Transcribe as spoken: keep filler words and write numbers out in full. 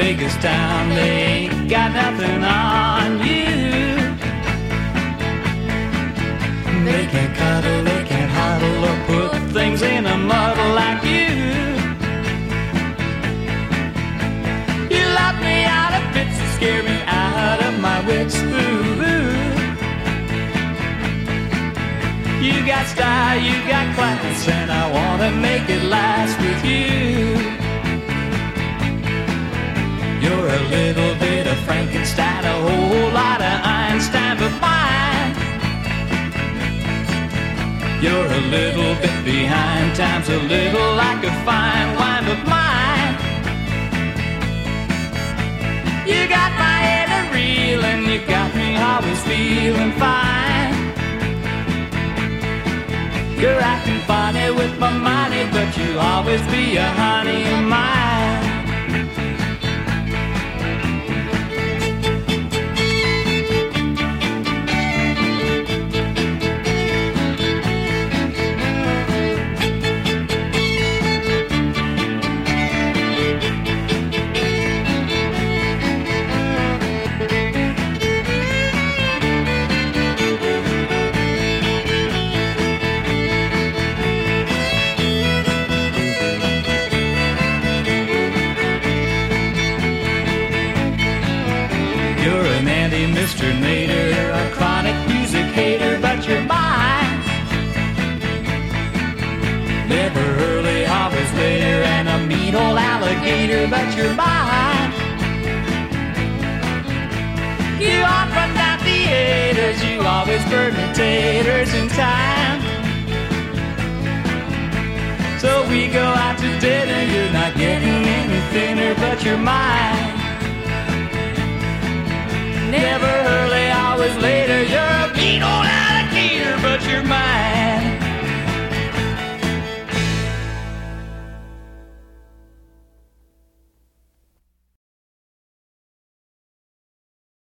biggest town, they ain't got nothing on you. They can't cuddle, they can't huddle or put things in a muddle like you. You lock me out of fits and scare me out of my wits. Ooh, ooh. You got style, you got class, and I wanna make it last with you. You're a little bit of Frankenstein, a whole lot of Einstein, but mine. You're a little bit behind times, a little like a fine wine, but mine. You got my head a reeling, you got me always feeling fine. You're acting funny with my money, but you'll always be a honey of mine. Mister Nader, a chronic music hater, but you're mine. Never early, always later, and a mean old alligator, but you're mine. You on from down theaters, you always burn the taters in time. So we go out to dinner, you're not getting any thinner, but you're mine. Never